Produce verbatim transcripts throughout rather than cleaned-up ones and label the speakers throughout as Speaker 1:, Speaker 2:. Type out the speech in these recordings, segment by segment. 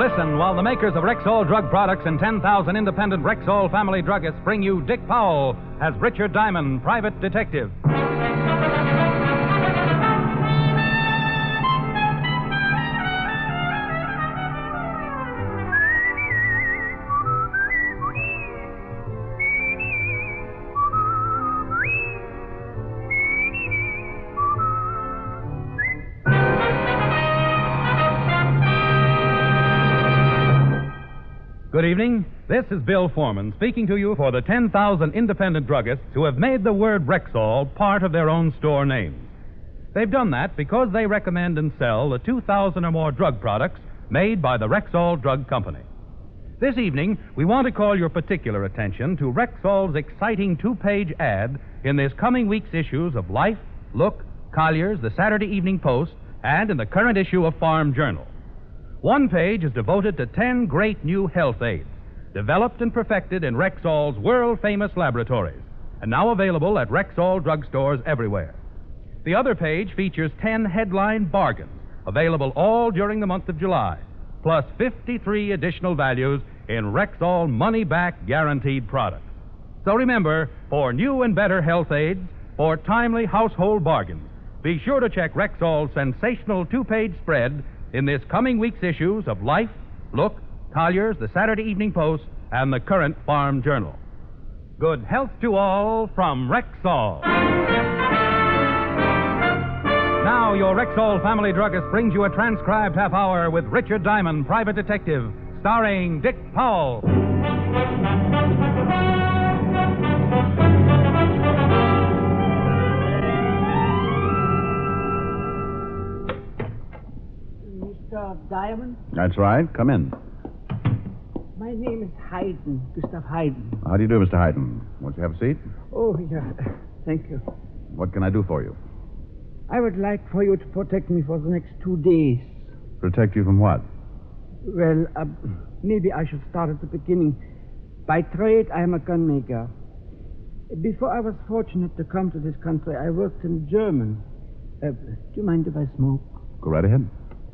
Speaker 1: Listen while the makers of Rexall drug products and ten thousand independent Rexall family druggists bring you Dick Powell as Richard Diamond, private detective. Good evening. This is Bill Foreman speaking to you for the ten thousand independent druggists who have made the word Rexall part of their own store names. They've done that because they recommend and sell the two thousand or more drug products made by the Rexall Drug Company. This evening, we want to call your particular attention to Rexall's exciting two-page ad in this coming week's issues of Life, Look, Collier's, the Saturday Evening Post, and in the current issue of Farm Journal. One page is devoted to ten great new health aids, developed and perfected in Rexall's world-famous laboratories, and now available at Rexall drugstores everywhere. The other page features ten headline bargains, available all during the month of July, plus fifty-three additional values in Rexall money-back guaranteed products. So remember, for new and better health aids, for timely household bargains, be sure to check Rexall's sensational two-page spread in this coming week's issues of Life, Look, Collier's, the Saturday Evening Post, and the current Farm Journal. Good health to all from Rexall. Now, your Rexall family druggist brings you a transcribed half hour with Richard Diamond, private detective, starring Dick Powell.
Speaker 2: Mister Diamond?
Speaker 3: That's right. Come in.
Speaker 2: My name is Hayden, Gustav Hayden.
Speaker 3: How do you do, Mister Hayden? Won't you have a seat?
Speaker 2: Oh, yeah. Thank you.
Speaker 3: What can I do for you?
Speaker 2: I would like for you to protect me for the next two days.
Speaker 3: Protect you from what?
Speaker 2: Well, uh, maybe I should start at the beginning. By trade, I am a gun maker. Before I was fortunate to come to this country, I worked in German. Uh, do you mind if I smoke?
Speaker 3: Go right ahead.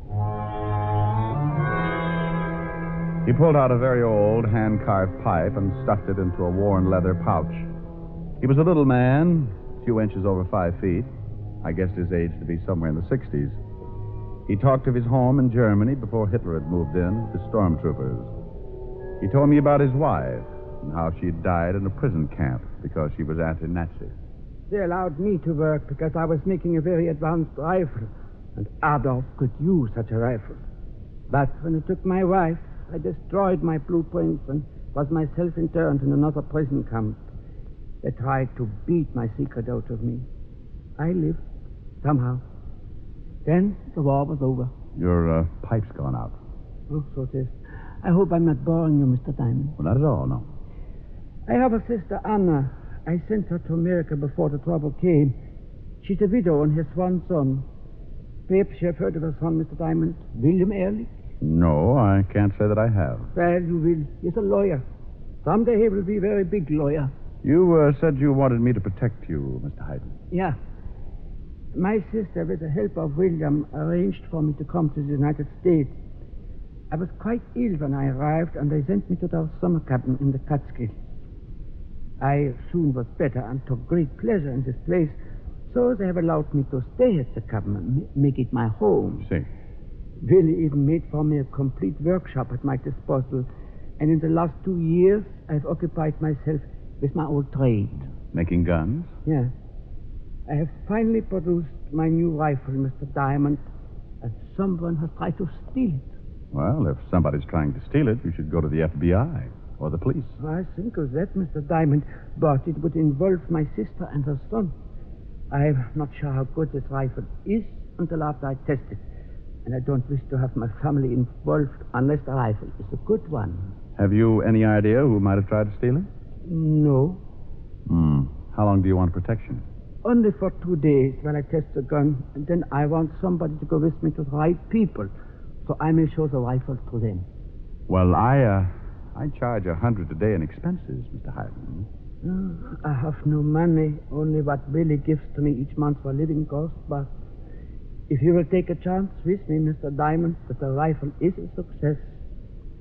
Speaker 3: He pulled out a very old hand-carved pipe and stuffed it into a worn leather pouch. He was a little man, a few inches over five feet. I guessed his age to be somewhere in the sixties. He talked of his home in Germany before Hitler had moved in with the stormtroopers. He told me about his wife and how she'd died in a prison camp because she was anti-Nazi.
Speaker 2: They allowed me to work because I was making a very advanced rifle, and Adolf could use such a rifle. But when they took my wife, I destroyed my blueprints and was myself interned in another prison camp. They tried to beat my secret out of me. I lived, somehow. Then the war was over.
Speaker 3: Your uh, pipe's gone out.
Speaker 2: Oh, so it is. I hope I'm not boring you, Mister Diamond.
Speaker 3: Well, not at all, no.
Speaker 2: I have a sister, Anna. I sent her to America before the trouble came. She's a widow and has one son. Perhaps you have heard of her son, Mister Diamond, William Ehrlich?
Speaker 3: No, I can't say that I have.
Speaker 2: Well, you will. He's a lawyer. Someday he will be a very big lawyer.
Speaker 3: You uh, said you wanted me to protect you, Mister Hayden.
Speaker 2: Yeah. My sister, with the help of William, arranged for me to come to the United States. I was quite ill when I arrived, and they sent me to their summer cabin in the Catskills. I soon was better and took great pleasure in this place, so they have allowed me to stay at the cabin and make it my home.
Speaker 3: See.
Speaker 2: Willie even made for me a complete workshop at my disposal, and in the last two years, I've occupied myself with my old trade.
Speaker 3: Making guns?
Speaker 2: Yes. I have finally produced my new rifle, Mister Diamond, and someone has tried to steal it.
Speaker 3: Well, if somebody's trying to steal it, you should go to the F B I or the police.
Speaker 2: I think of that, Mister Diamond, but it would involve my sister and her son. I'm not sure how good this rifle is until after I test it, and I don't wish to have my family involved unless the rifle is a good one.
Speaker 3: Have you any idea who might have tried to steal it?
Speaker 2: No.
Speaker 3: Hmm. How long do you want protection?
Speaker 2: Only for two days while I test the gun, and then I want somebody to go with me to the right people, so I may show the rifle to them.
Speaker 3: Well, I, uh, I charge a hundred a day in expenses, Mister Hayden.
Speaker 2: Oh, I have no money, only what Billy gives to me each month for living costs, but if you will take a chance with me, Mister Diamond, that the rifle is a success,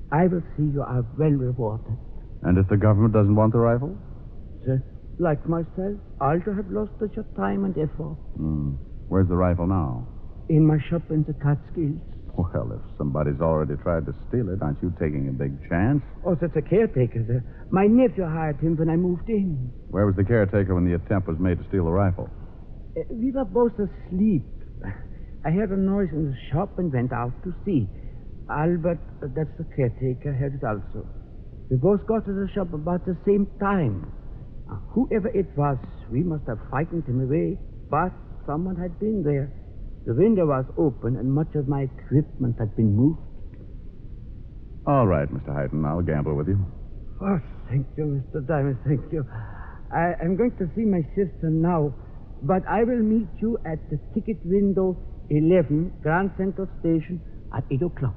Speaker 2: I will see you are well rewarded.
Speaker 3: And if the government doesn't want the rifle?
Speaker 2: Just like myself, I also have lost such a time and effort.
Speaker 3: Hmm. Where's the rifle now?
Speaker 2: In my shop in the Catskills.
Speaker 3: Well, if somebody's already tried to steal it, aren't you taking a big chance?
Speaker 2: Oh, that's a caretaker, sir. My nephew hired him when I moved in.
Speaker 3: Where was the caretaker when the attempt was made to steal the rifle?
Speaker 2: Uh, we were both asleep. I heard a noise in the shop and went out to see. Albert, uh, that's the caretaker, heard it also. We both got to the shop about the same time. Uh, whoever it was, we must have frightened him away, but someone had been there. The window was open, and much of my equipment had been moved.
Speaker 3: All right, Mister Hyden, I'll gamble with you.
Speaker 2: Oh, thank you, Mister Diamond, thank you. I am going to see my sister now, but I will meet you at the ticket window eleven, Grand Central Station, at eight o'clock.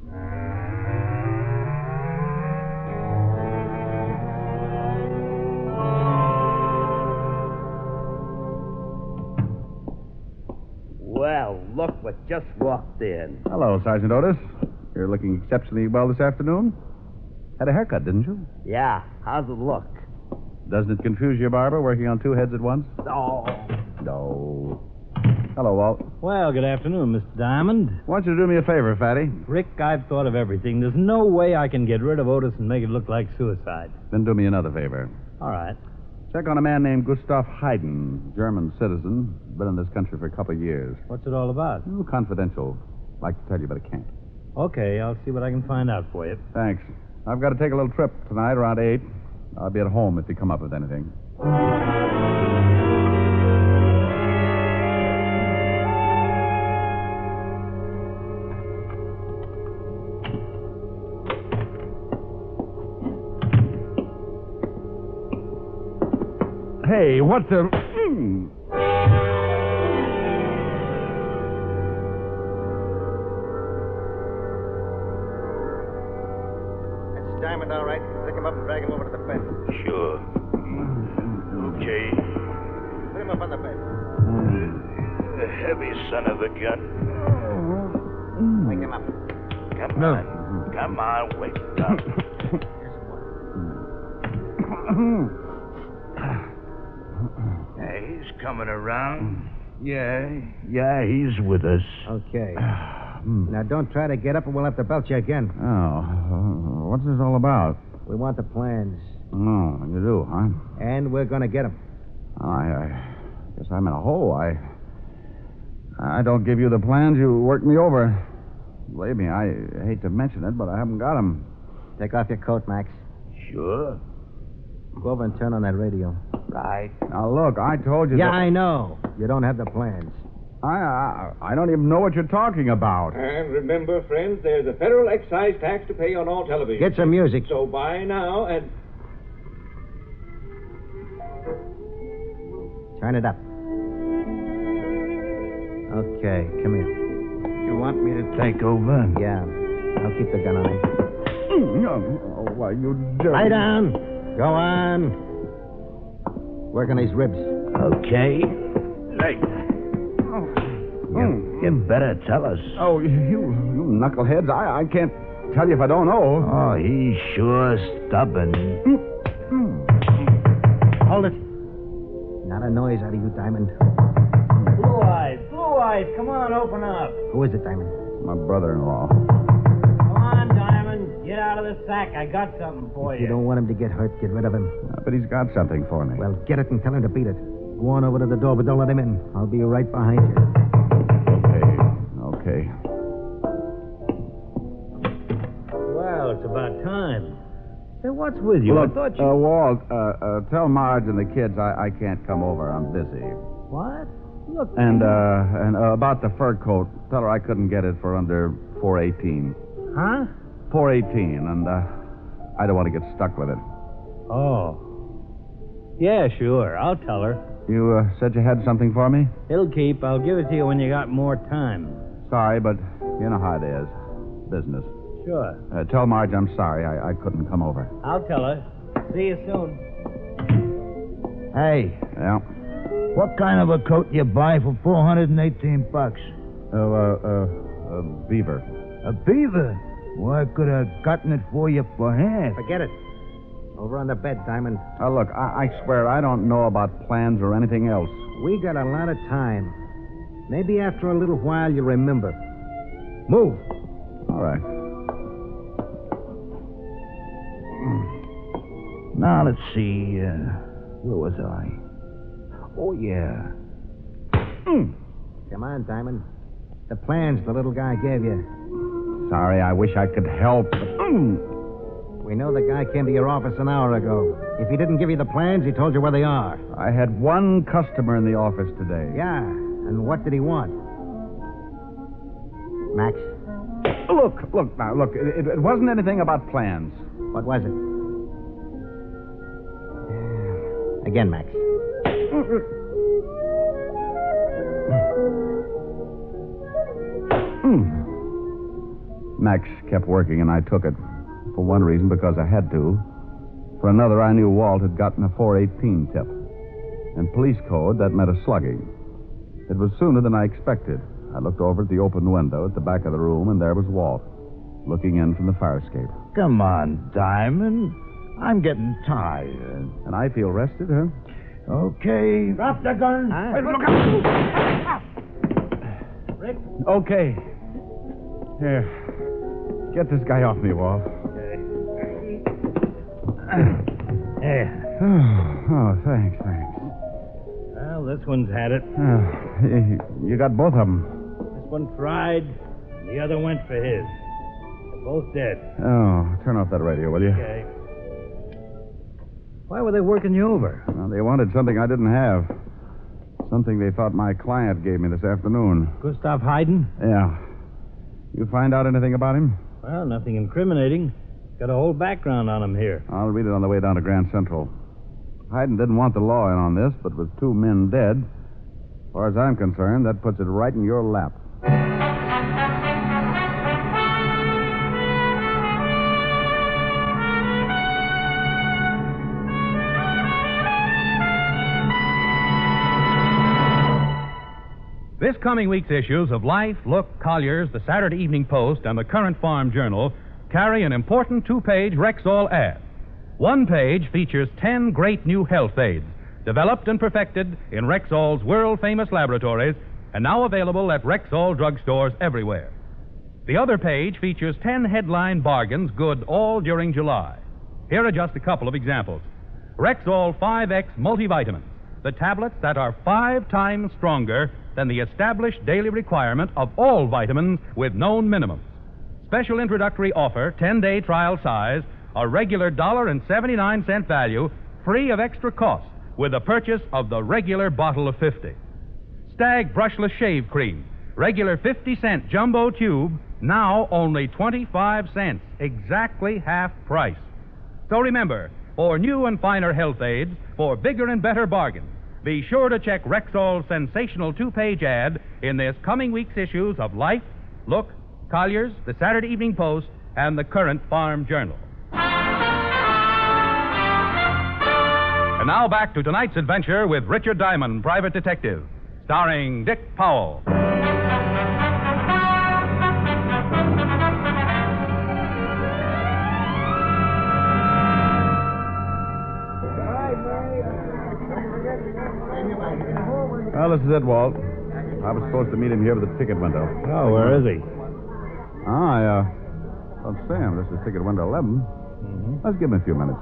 Speaker 4: Well, look what just walked in.
Speaker 3: Hello, Sergeant Otis. You're looking exceptionally well this afternoon. Had a haircut, didn't you?
Speaker 4: Yeah, how's it look?
Speaker 3: Doesn't it confuse you, Barber, working on two heads at once?
Speaker 4: Oh.
Speaker 3: No. Hello, Walt.
Speaker 5: Well, good afternoon, Mister Diamond.
Speaker 3: I want you to do me a favor, Fatty.
Speaker 5: Rick, I've thought of everything. There's no way I can get rid of Otis and make it look like suicide.
Speaker 3: Then do me another favor.
Speaker 5: All right.
Speaker 3: Check on a man named Gustav Haydn, German citizen. Been in this country for a couple of years.
Speaker 5: What's it all about?
Speaker 3: Oh, confidential. Like to tell you, but I can't.
Speaker 5: Okay, I'll see what I can find out for you.
Speaker 3: Thanks. I've got to take a little trip tonight around eight. I'll be at home if you come up with anything. Hey, what the... Mm.
Speaker 6: That's Diamond, all right. Pick him up and drag him over to the bed.
Speaker 7: Sure. Okay.
Speaker 6: Put him up on the bed.
Speaker 7: A heavy son of a gun.
Speaker 6: Wake him up.
Speaker 7: Come on. Come on, wake up. Yeah, he's coming around. Yeah, yeah, he's with us.
Speaker 6: Okay. Now, don't try to get up or we'll have to belt you again.
Speaker 3: Oh, uh, what's this all about?
Speaker 6: We want the plans.
Speaker 3: Oh, you do, huh?
Speaker 6: And we're going to get them.
Speaker 3: I, I guess I'm in a hole. I I don't give you the plans. You work me over. Believe me, I hate to mention it, but I haven't got them.
Speaker 6: Take off your coat, Max.
Speaker 7: Sure.
Speaker 6: Go over and turn on that radio.
Speaker 7: Right.
Speaker 3: Now, look, I told you
Speaker 6: Yeah,
Speaker 3: that...
Speaker 6: I know. You don't have the plans.
Speaker 3: I, I I don't even know what you're talking about.
Speaker 8: And remember, friends, there's a federal excise tax to pay on all television.
Speaker 6: Get some music.
Speaker 8: So buy now and...
Speaker 6: Turn it up. Okay, come here.
Speaker 7: You want me to take over?
Speaker 6: Yeah. I'll keep the gun on him.
Speaker 3: Oh, why, you dirty...
Speaker 6: Lie down. Go on. Work on these ribs.
Speaker 7: Okay. Right. You, you better tell us.
Speaker 3: Oh, you, you knuckleheads. I, I can't tell you if I don't know.
Speaker 7: Oh, he's sure stubborn.
Speaker 6: Hold it. Not a noise out of you, Diamond.
Speaker 5: Blue Eyes, Blue Eyes, come on, open up.
Speaker 6: Who is it, Diamond?
Speaker 3: My brother-in-law.
Speaker 5: Come on, Diamond, get out of the sack. I got something for
Speaker 6: If
Speaker 5: you.
Speaker 6: you don't want him to get hurt, get rid of him.
Speaker 3: Uh, but he's got something for me.
Speaker 6: Well, get it and tell him to beat it. Go on over to the door, but don't let him in. I'll be right behind you.
Speaker 3: Okay. Okay.
Speaker 5: Well, it's about time. Hey, what's with you?
Speaker 3: Look,
Speaker 5: I thought you...
Speaker 3: uh, Walt, uh, uh, tell Marge and the kids I, I can't come over. I'm busy.
Speaker 5: What? Look...
Speaker 3: And, uh, and uh, about the fur coat, tell her I couldn't get it for under four eighteen.
Speaker 5: Huh?
Speaker 3: four eighteen, and, uh, I don't want to get stuck with it.
Speaker 5: Oh. Yeah, sure. I'll tell her.
Speaker 3: You, uh, said you had something for me?
Speaker 5: It'll keep. I'll give it to you when you got more time.
Speaker 3: Sorry, but you know how it is. Business.
Speaker 5: Sure.
Speaker 3: Uh, tell Marge I'm sorry I, I couldn't come over.
Speaker 5: I'll tell her. See you soon.
Speaker 6: Hey,
Speaker 3: Yeah.
Speaker 4: What kind of a coat you buy for four hundred eighteen bucks?
Speaker 3: Oh, uh, uh, uh, Beaver.
Speaker 4: A beaver? Well, I could have gotten it for you for half.
Speaker 6: Forget it. Over on the bed, Diamond.
Speaker 3: Now, look, I, I swear I don't know about plans or anything else.
Speaker 6: We got a lot of time. Maybe after a little while you'll remember. Move.
Speaker 3: All right.
Speaker 4: Now, let's see. Uh, where was I? Oh, yeah.
Speaker 6: Mm. Come on, Diamond. The plans the little guy gave you.
Speaker 3: Sorry, I wish I could help.
Speaker 6: Mm. We know the guy came to your office an hour ago. If he didn't give you the plans, he told you where they are.
Speaker 3: I had one customer in the office today.
Speaker 6: Yeah, and what did he want? Max?
Speaker 3: Look, look now, look. It, it wasn't anything about plans.
Speaker 6: What was it? Again, Max.
Speaker 3: Max kept working, and I took it. For one reason, because I had to. For another, I knew Walt had gotten a four eighteen tip. In police code, that meant a slugging. It was sooner than I expected. I looked over at the open window at the back of the room, and there was Walt, looking in from the fire escape.
Speaker 4: Come on, Diamond. I'm getting tired.
Speaker 3: And I feel rested, huh?
Speaker 4: Okay.
Speaker 6: Drop the gun.
Speaker 4: Huh?
Speaker 6: Hey, look out.
Speaker 3: Rick? Okay. Here. Get this guy off me, Walt.
Speaker 5: Yeah.
Speaker 3: Oh, oh, thanks, thanks.
Speaker 5: Well, this one's had it.
Speaker 3: Oh, you, you got both of them.
Speaker 5: This one tried, and the other went for his. They're both dead.
Speaker 3: Oh, turn off that radio, will you?
Speaker 5: Okay. Why were they working you over?
Speaker 3: Well, they wanted something I didn't have. Something they thought my client gave me this afternoon.
Speaker 5: Gustav Hayden?
Speaker 3: Yeah. You find out anything about him?
Speaker 5: Well, nothing incriminating. Got a whole background on him here.
Speaker 3: I'll read it on the way down to Grand Central. Hayden didn't want the law in on this, but with two men dead, as far as I'm concerned, that puts it right in your lap.
Speaker 1: This coming week's issues of Life, Look, Collier's, the Saturday Evening Post, and the Current Farm Journal carry an important two-page Rexall ad. One page features ten great new health aids, developed and perfected in Rexall's world-famous laboratories, and now available at Rexall drugstores everywhere. The other page features ten headline bargains good all during July. Here are just a couple of examples. Rexall five X multivitamins, the tablets that are five times stronger than the established daily requirement of all vitamins with known minimums. Special introductory offer, ten-day trial size, a regular one dollar and seventy-nine cents value, free of extra cost, with the purchase of the regular bottle of fifty. Stag Brushless Shave Cream, regular fifty cent jumbo tube, now only twenty-five cents, exactly half price. So remember, for new and finer health aids, for bigger and better bargains, be sure to check Rexall's sensational two-page ad in this coming week's issues of Life, Look, Collier's, the Saturday Evening Post, and the Current Farm Journal. And now back to tonight's adventure with Richard Diamond, Private Detective, starring Dick Powell.
Speaker 3: Well, this is it, Walt. I was supposed to meet him here at the ticket window.
Speaker 5: Oh, where is he?
Speaker 3: Ah, I, uh, don't see him. This is ticket window eleven.
Speaker 5: Mm-hmm.
Speaker 3: Let's give him a few minutes.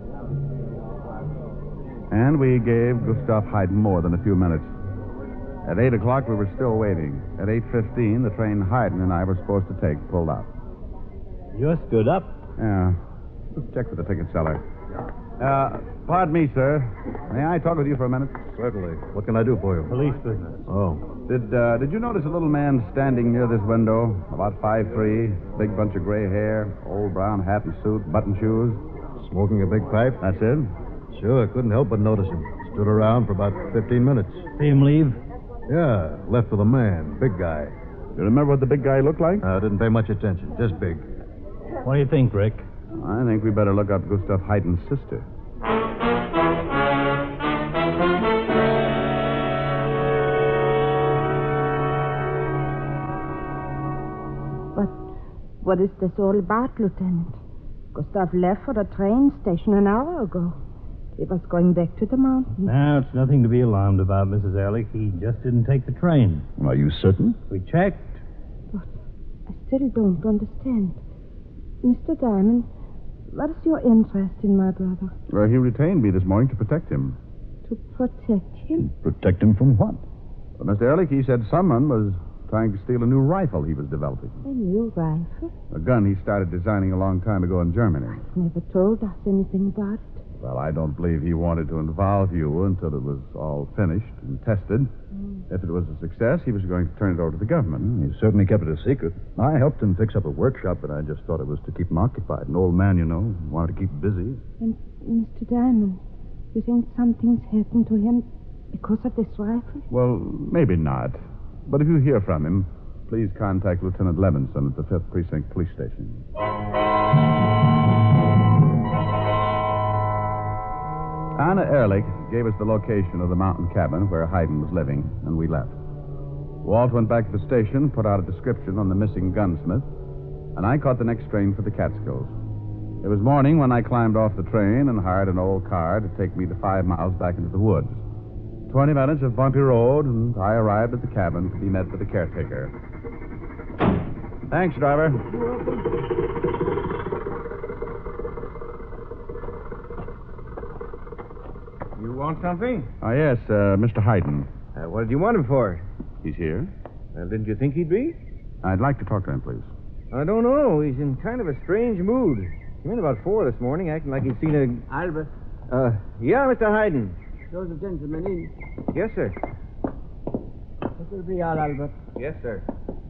Speaker 3: And we gave Gustav Hayden more than a few minutes. At eight o'clock, we were still waiting. At eight fifteen, the train Hayden and I were supposed to take pulled out.
Speaker 5: You're stood up.
Speaker 3: Yeah. Let's check with the ticket seller. Uh, pardon me, sir. May I talk with you for a minute?
Speaker 6: Certainly. What can I do for you?
Speaker 5: Police business.
Speaker 6: Oh.
Speaker 3: Did, uh, did you notice a little man standing near this window? About five three, big bunch of gray hair, old brown hat and suit, button shoes.
Speaker 6: Smoking a big pipe?
Speaker 3: That's it?
Speaker 6: Sure, I couldn't help but notice him. Stood around for about fifteen minutes.
Speaker 5: See him leave?
Speaker 6: Yeah, left with a man. Big guy.
Speaker 3: You remember what the big guy looked like?
Speaker 6: I uh, didn't pay much attention. Just big.
Speaker 5: What do you think, Rick?
Speaker 3: I think we better look up Gustav Hayden's sister.
Speaker 9: But What is this all about, Lieutenant? Gustav left for the train station an hour ago. He was going back to the mountains.
Speaker 5: Now, it's nothing to be alarmed about, Missus Ehrlich. He just didn't take the train.
Speaker 4: Are you certain?
Speaker 5: We checked.
Speaker 9: But I still don't understand. Mister Diamond, what is your interest in my brother?
Speaker 3: Well, he retained me this morning to protect him.
Speaker 9: To protect him?
Speaker 4: Protect him from what?
Speaker 3: Well, Mister Ehrlich, he said someone was trying to steal a new rifle he was developing.
Speaker 9: A new rifle?
Speaker 3: A gun he started designing a long time ago in Germany.
Speaker 9: Never told us anything about it.
Speaker 3: Well, I don't believe he wanted to involve you until it was all finished and tested. Mm. If it was a success, he was going to turn it over to the government.
Speaker 4: Mm, he certainly kept it a secret. I helped him fix up a workshop, but I just thought it was to keep him occupied. An old man, you know, wanted to keep him busy.
Speaker 9: And Mister Diamond, you think something's happened to him because of this rifle?
Speaker 3: Well, maybe not. But if you hear from him, please contact Lieutenant Levinson at the fifth Precinct Police Station. Anna Ehrlich gave us the location of the mountain cabin where Hayden was living, and we left. Walt went back to the station, put out a description on the missing gunsmith, and I caught the next train for the Catskills. It was morning when I climbed off the train and hired an old car to take me the five miles back into the woods. Twenty minutes of bumpy road, and I arrived at the cabin to be met by the caretaker. Thanks, driver.
Speaker 8: You want something?
Speaker 3: Oh, yes, uh, Mister Hayden.
Speaker 8: Uh, what did you want him for?
Speaker 3: He's here.
Speaker 8: Well, didn't you think he'd be?
Speaker 3: I'd like to talk to him, please.
Speaker 8: I don't know. He's in kind of a strange mood. Came in about four this morning, acting like he'd seen a...
Speaker 2: Albert,
Speaker 8: Uh, yeah, Mister Hayden.
Speaker 2: show the gentleman in.
Speaker 8: Yes, sir.
Speaker 2: That will be all, Albert.
Speaker 8: Yes, sir.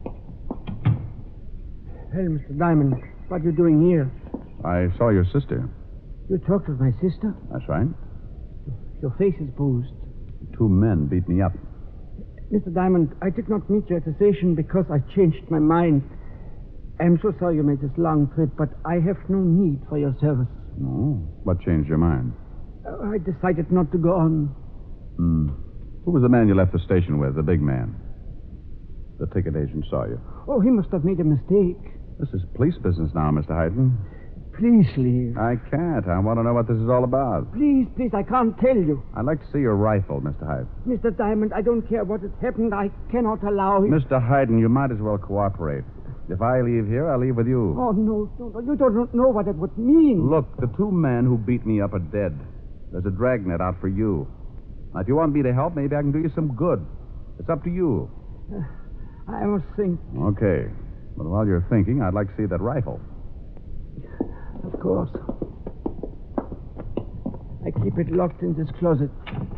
Speaker 2: Well, Mister Diamond, what are you doing here?
Speaker 3: I saw your sister.
Speaker 2: You talked with my sister?
Speaker 3: That's right.
Speaker 2: Your face is bruised.
Speaker 3: Two men beat me up.
Speaker 2: Mister Diamond, I did not meet you at the station because I changed my mind. I am so sorry you made this long trip, but I have no need for your service.
Speaker 3: No? What changed your mind?
Speaker 2: Uh, I decided not to go on.
Speaker 3: Hmm. Who was the man you left the station with, the big man? The ticket agent saw you.
Speaker 2: Oh, he must have made a mistake.
Speaker 3: This is police business now, Mister Hayden.
Speaker 2: Please leave.
Speaker 3: I can't. I want to know what this is all about.
Speaker 2: Please, please, I can't tell you.
Speaker 3: I'd like to see your rifle, Mister Hayden.
Speaker 2: Mister Diamond, I don't care what has happened. I cannot allow it.
Speaker 3: Mister Hayden, you might as well cooperate. If I leave here, I'll leave with you.
Speaker 2: Oh, no, no, no. You don't know what it would mean.
Speaker 3: Look, the two men who beat me up are dead. There's a dragnet out for you. Now, if you want me to help, maybe I can do you some good. It's up to you.
Speaker 2: Uh, I must think.
Speaker 3: Okay. But while you're thinking, I'd like to see that rifle.
Speaker 2: Of course. I keep it locked in this closet.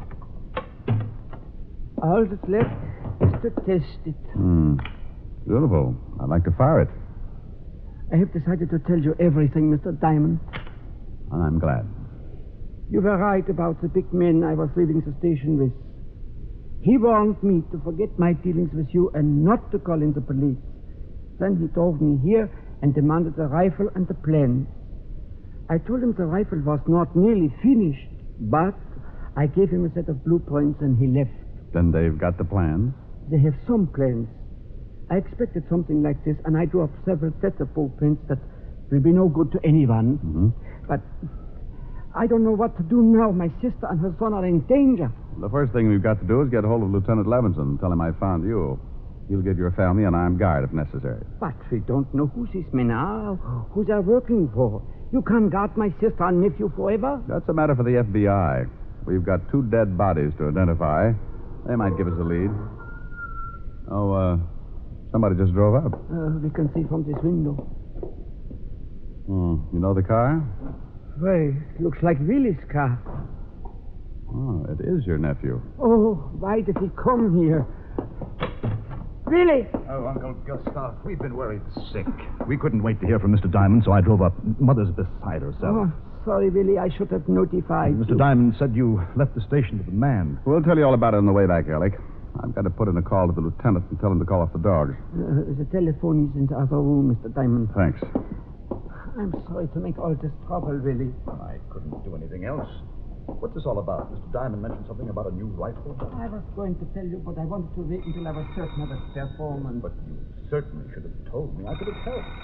Speaker 2: All that's left is to test it.
Speaker 3: Hmm. Beautiful. I'd like to fire it.
Speaker 2: I have decided to tell you everything, Mister Diamond.
Speaker 3: And I'm glad.
Speaker 2: You were right about the big man I was leaving the station with. He warned me to forget my dealings with you and not to call in the police. Then he drove me here and demanded the rifle and the plans. I told him the rifle was not nearly finished, but I gave him a set of blueprints and he left.
Speaker 3: Then they've got the plans?
Speaker 2: They have some plans. I expected something like this, and I drew up several sets of blueprints that will be no good to anyone.
Speaker 3: Mm-hmm.
Speaker 2: But I don't know what to do now. My sister and her son are in danger.
Speaker 3: The first thing we've got to do is get hold of Lieutenant Levinson and tell him I found you. He'll get your family an armed guard if necessary.
Speaker 2: But we don't know who these men are, who they're working for. You can't guard my sister and nephew forever.
Speaker 3: That's a matter for the F B I. We've got two dead bodies to identify. They might give us a lead. Oh, uh, somebody just drove up.
Speaker 2: Uh, we can see from this window.
Speaker 3: Hmm. You know the car?
Speaker 2: Well, it looks like Willy's car.
Speaker 3: Oh, it is your nephew.
Speaker 2: Oh, why did he come here? Willy!
Speaker 4: Oh, Uncle Gustav, we've been worried sick. We couldn't wait to hear from Mister Diamond, so I drove up. Mother's beside herself.
Speaker 2: Oh, sorry, Willy. I should have notified
Speaker 4: Mister
Speaker 2: you.
Speaker 4: Diamond said you left the station with a man.
Speaker 3: We'll tell you all about it on the way back, Alec. I've got to put in a call to the lieutenant and tell him to call off the dogs.
Speaker 2: Uh, the telephone is in the other room, Mister Diamond.
Speaker 3: Thanks.
Speaker 2: I'm sorry to make all this trouble, Willy.
Speaker 4: I couldn't do anything else. What's this all about? Mister Diamond mentioned something about a new rifle.
Speaker 2: I was going to tell you, but I wanted to wait until I was certain of its performance.
Speaker 4: But you certainly should have told me. I could have helped.
Speaker 2: I'm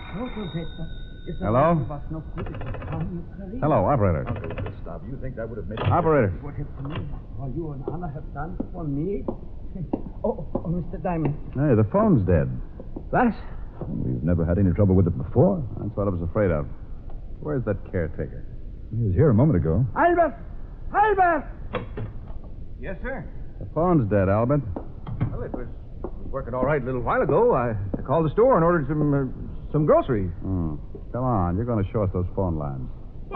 Speaker 3: Hello? Hello, operator.
Speaker 4: Stop. You think that would have made
Speaker 3: Operator.
Speaker 2: What have me? All you and Anna have done for me? Oh, oh, Mister Diamond.
Speaker 3: Hey, the phone's dead.
Speaker 2: What?
Speaker 4: We've never had any trouble with it before.
Speaker 3: That's what I was afraid of. Where's that caretaker?
Speaker 4: He was here a moment ago.
Speaker 2: Albert! Albert!
Speaker 8: Yes, sir.
Speaker 3: The phone's dead, Albert.
Speaker 8: Well, it was, it was working all right a little while ago. I, I called the store and ordered some uh, some groceries.
Speaker 3: Hmm. Come on, you're going to show us those phone lines.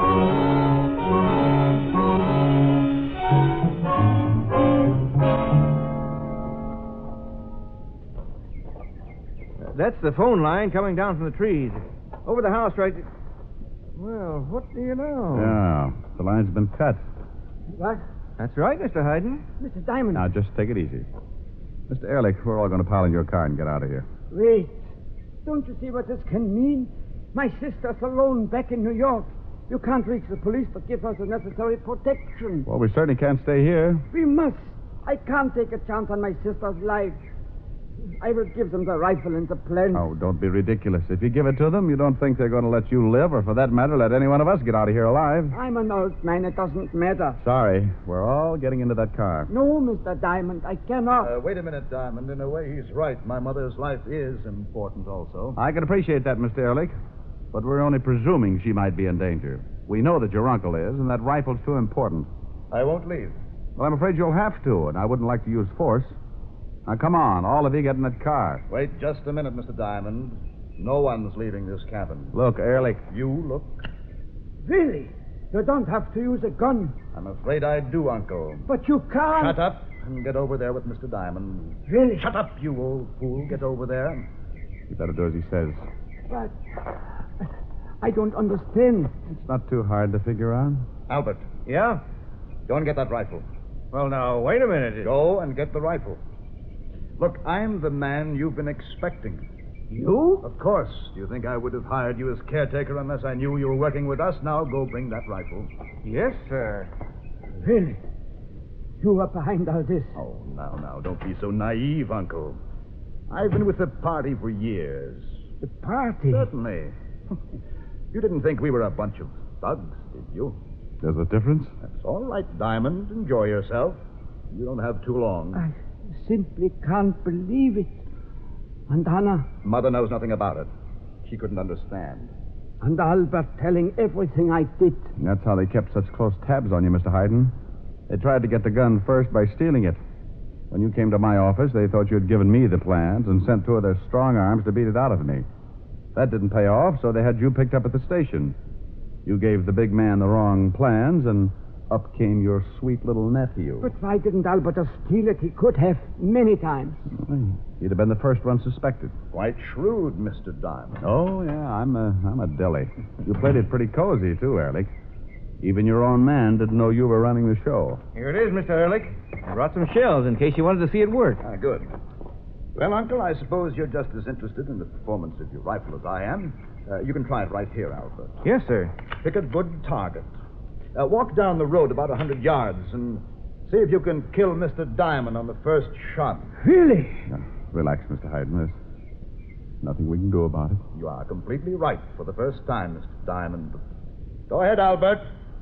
Speaker 8: That's the phone line coming down from the trees. Over the house, right... Well, what do you know?
Speaker 3: Yeah, the line's been cut.
Speaker 2: What?
Speaker 8: That's right, Mister Hayden.
Speaker 2: Mister Diamond.
Speaker 3: Now, just take it easy. Mister Ehrlich, we're all going to pile in your car and get out of here.
Speaker 2: Wait. Don't you see what this can mean? My sister's alone back in New York. You can't reach the police, but give us the necessary protection.
Speaker 3: Well, we certainly can't stay here.
Speaker 2: We must. I can't take a chance on my sister's life. I will give them the rifle and the plan.
Speaker 3: Oh, don't be ridiculous. If you give it to them, you don't think they're going to let you live, or for that matter, let any one of us get out of here alive.
Speaker 2: I'm an old man. It doesn't matter.
Speaker 3: Sorry. We're all getting into that car.
Speaker 2: No, Mister Diamond, I cannot.
Speaker 4: Uh, wait a minute, Diamond. In a way, he's right. My mother's life is important also.
Speaker 3: I can appreciate that, Mister Ehrlich. But we're only presuming she might be in danger. We know that your uncle is, and that rifle's too important.
Speaker 4: I won't leave.
Speaker 3: Well, I'm afraid you'll have to, and I wouldn't like to use force. Now, come on. All of you get in that car.
Speaker 4: Wait just a minute, Mister Diamond. No one's leaving this cabin.
Speaker 3: Look, Ehrlich.
Speaker 4: You look.
Speaker 2: Really? You don't have to use a gun.
Speaker 4: I'm afraid I do, Uncle.
Speaker 2: But you can't.
Speaker 4: Shut up and get over there with Mister Diamond.
Speaker 2: Really?
Speaker 4: Shut up, you old fool. Get over there.
Speaker 3: You better do as he says.
Speaker 2: But I don't understand.
Speaker 3: It's not too hard to figure out.
Speaker 4: Albert,
Speaker 8: Yeah?
Speaker 4: go and get that rifle.
Speaker 8: Well, now, wait a minute.
Speaker 4: Go and get the rifle. Look, I'm the man you've been expecting.
Speaker 2: You?
Speaker 4: Of course. Do you think I would have hired you as caretaker unless I knew you were working with us? Now go bring that rifle.
Speaker 8: Yes, sir.
Speaker 2: Really? You are behind all this.
Speaker 4: Oh, now, now, don't be so naive, Uncle. I've been with the party for years.
Speaker 2: The party?
Speaker 4: Certainly. You didn't think we were a bunch of thugs, did you?
Speaker 3: There's a difference?
Speaker 4: That's all right, Diamond. Enjoy yourself. You don't have too long.
Speaker 2: I simply can't believe it. And Anna
Speaker 4: Mother knows nothing about it. She couldn't understand.
Speaker 2: and Albert telling everything I did.
Speaker 3: And that's how they kept such close tabs on you, Mister Hayden. They tried to get the gun first by stealing it. When you came to my office, they thought you had given me the plans and sent two of their strong arms to beat it out of me. That didn't pay off, so they had you picked up at the station. You gave the big man the wrong plans, and up came your sweet little nephew.
Speaker 2: But why didn't Albert just steal it? He could have many times.
Speaker 3: He'd have been the first one suspected.
Speaker 4: Quite shrewd, Mister Diamond.
Speaker 3: Oh, yeah, I'm a, I'm a dilly. You played it pretty cozy, too, Ehrlich. Even your own man didn't know you were running the show.
Speaker 8: Here it is, Mister Ehrlich. I brought some shells in case you wanted to see it work.
Speaker 4: Ah, good. Well, Uncle, I suppose you're just as interested in the performance of your rifle as I am. Uh, you can try it right here, Albert.
Speaker 8: Yes, sir.
Speaker 4: Pick a good target. Uh, walk down the road about a hundred yards and see if you can kill Mister Diamond on the first shot.
Speaker 2: Really?
Speaker 3: Now, relax, Mister Hayden. There's nothing we can do about it.
Speaker 4: You are completely right for the first time, Mister Diamond. Go ahead, Albert.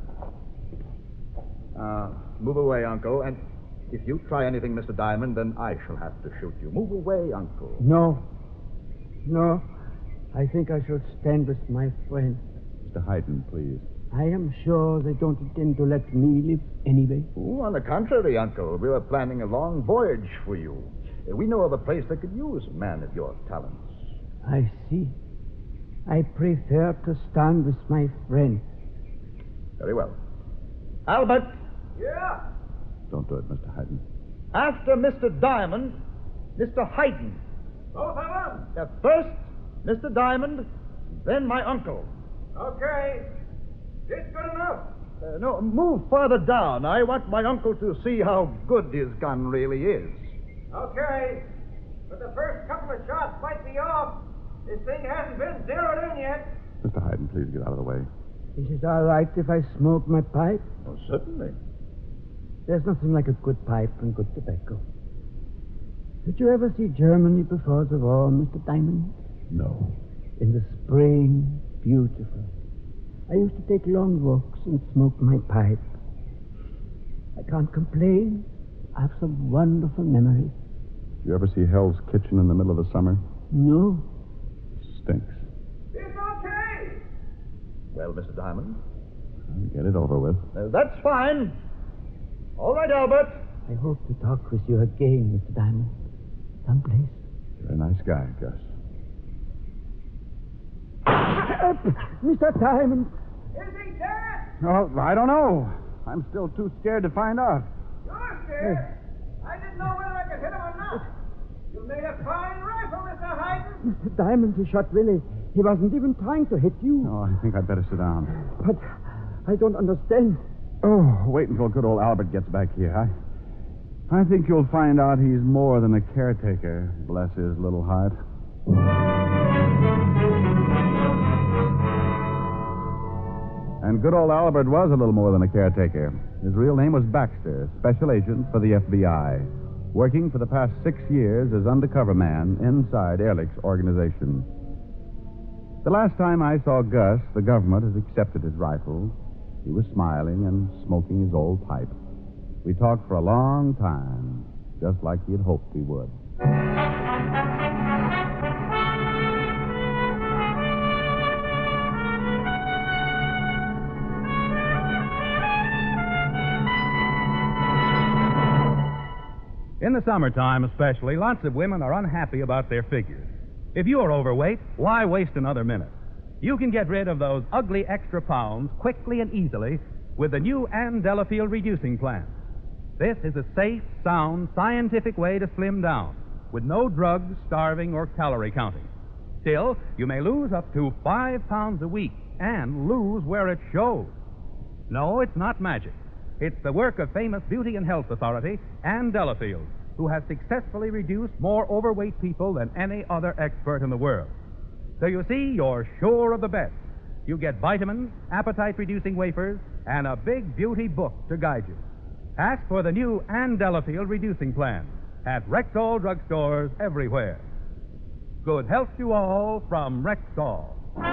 Speaker 4: Uh, move away, Uncle, and if you try anything, Mister Diamond, then I shall have to shoot you. Move away, Uncle.
Speaker 2: No. No. I think I should stand with my friend.
Speaker 3: Mister Hayden, please.
Speaker 2: I am sure they don't intend to let me live anyway.
Speaker 4: Oh, on the contrary, Uncle. We were planning a long voyage for you. Uh, We know of a place that could use a man of your talents.
Speaker 2: I see. I prefer to stand with my friend.
Speaker 4: Very well. Albert,
Speaker 8: Yeah?
Speaker 3: Don't do it, Mister Hayden.
Speaker 4: after Mister Diamond, Mister Hayden.
Speaker 8: Both of them?
Speaker 4: Uh, first, Mister Diamond, then my uncle.
Speaker 8: Okay. This good enough?
Speaker 4: Uh, no, move farther down. I want my uncle to see how good his gun really is.
Speaker 8: Okay. But the first couple of shots might be off. This thing hasn't been zeroed in yet.
Speaker 3: Mister Hayden, please get out of the way.
Speaker 2: Is it all right if I smoke my pipe?
Speaker 4: Oh, certainly.
Speaker 2: There's nothing like a good pipe and good tobacco. Did you ever see Germany before the war, Mister Diamond?
Speaker 3: No.
Speaker 2: In the spring, beautiful. I used to take long walks and smoke my pipe. I can't complain. I have some wonderful memories.
Speaker 3: You ever see Hell's Kitchen in the middle of the summer?
Speaker 2: No.
Speaker 3: Stinks.
Speaker 8: It's okay.
Speaker 4: Well, Mister Diamond?
Speaker 3: Get it over with.
Speaker 4: Uh, that's fine. All right, Albert.
Speaker 2: I hope to talk with you again, Mister Diamond. Someplace.
Speaker 3: You're a nice guy, Gus.
Speaker 2: Mister Diamond.
Speaker 8: Is he dead?
Speaker 3: Oh, I don't know. I'm still too scared to find out.
Speaker 8: You're scared. I didn't know whether I could hit him or not. You made a fine rifle, Mister Hayden.
Speaker 2: Mister Diamond, he shot Willie. He wasn't even trying to hit you.
Speaker 3: Oh, I think I'd better sit down.
Speaker 2: But I don't understand.
Speaker 3: Oh, wait until good old Albert gets back here. I, I think you'll find out he's more than a caretaker, bless his little heart. And good old Albert was a little more than a caretaker. His real name was Baxter, special agent for the F B I, working for the past six years as undercover man inside Ehrlich's organization. The last time I saw Gus, the government has accepted his rifle. He was smiling and smoking his old pipe. We talked for a long time, just like he had hoped we would.
Speaker 1: In the summertime especially, lots of women are unhappy about their figures. If you are overweight, why waste another minute? You can get rid of those ugly extra pounds quickly and easily with the new Ann Delafield Reducing Plan. This is a safe, sound, scientific way to slim down with no drugs, starving, or calorie counting. Still, you may lose up to five pounds a week and lose where it shows. No, it's not magic. It's the work of famous beauty and health authority, Ann Delafield, who has successfully reduced more overweight people than any other expert in the world. So you see, you're sure of the best. You get vitamins, appetite-reducing wafers, and a big beauty book to guide you. Ask for the new Ann Delafield Reducing Plan at Rexall drugstores everywhere. Good health to all from Rexall.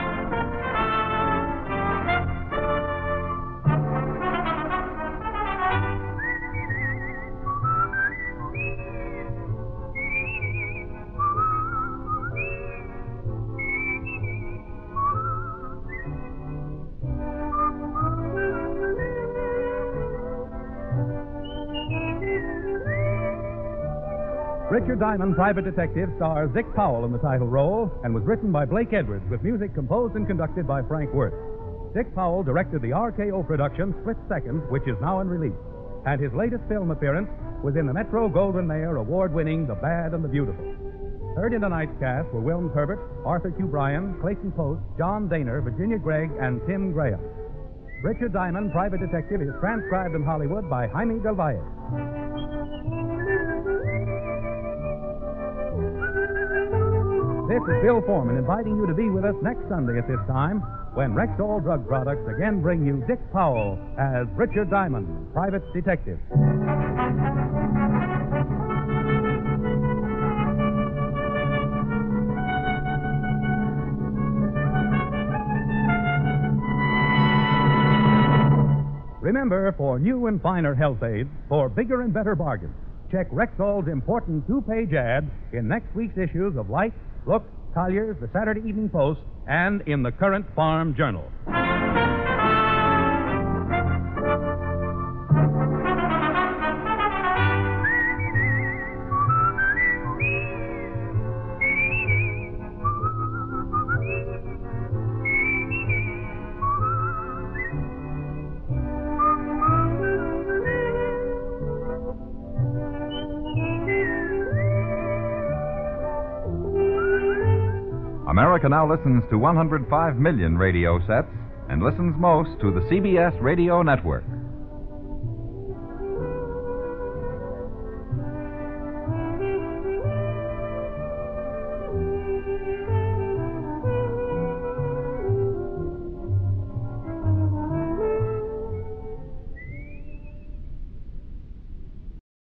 Speaker 1: Richard Diamond, Private Detective, stars Dick Powell in the title role and was written by Blake Edwards with music composed and conducted by Frank Worth. Dick Powell directed the R K O production Split Second, which is now in release. And his latest film appearance was in the Metro Goldwyn Mayer award-winning The Bad and the Beautiful. Heard in tonight's cast were Wilms Herbert, Arthur Q. Bryan, Clayton Post, John Daner, Virginia Gregg, and Tim Graham. Richard Diamond, Private Detective, is transcribed in Hollywood by Jaime Del Valle. This is Bill Foreman inviting you to be with us next Sunday at this time when Rexall Drug Products again bring you Dick Powell as Richard Diamond, Private Detective. Remember, for new and finer health aids, for bigger and better bargains, check Rexall's important two-page ad in next week's issues of Life, Look, Collier's, the Saturday Evening Post, and in the Current Farm Journal.
Speaker 10: America now listens to one hundred five million radio sets and listens most to the C B S Radio Network.